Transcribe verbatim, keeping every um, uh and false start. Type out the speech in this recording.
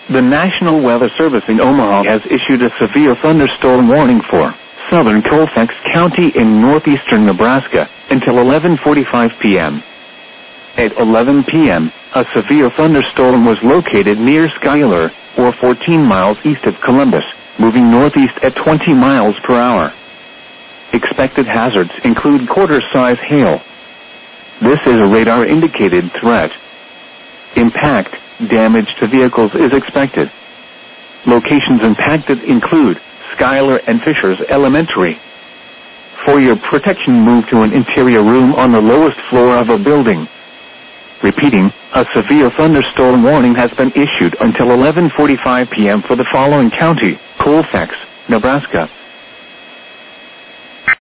The National Weather Service in Omaha has issued a severe thunderstorm warning for southern Colfax County in northeastern Nebraska until eleven forty-five p.m. At eleven p.m., a severe thunderstorm was located near Schuyler, or fourteen miles east of Columbus, moving northeast at twenty miles per hour. Expected hazards include quarter-size hail. This is a radar-indicated threat. Impact damage to vehicles is expected. Locations impacted include Schuyler and Fishers Elementary. For your protection, move to an interior room on the lowest floor of a building. Repeating, a severe thunderstorm warning has been issued until eleven forty-five p.m. for the following county: Colfax, Nebraska,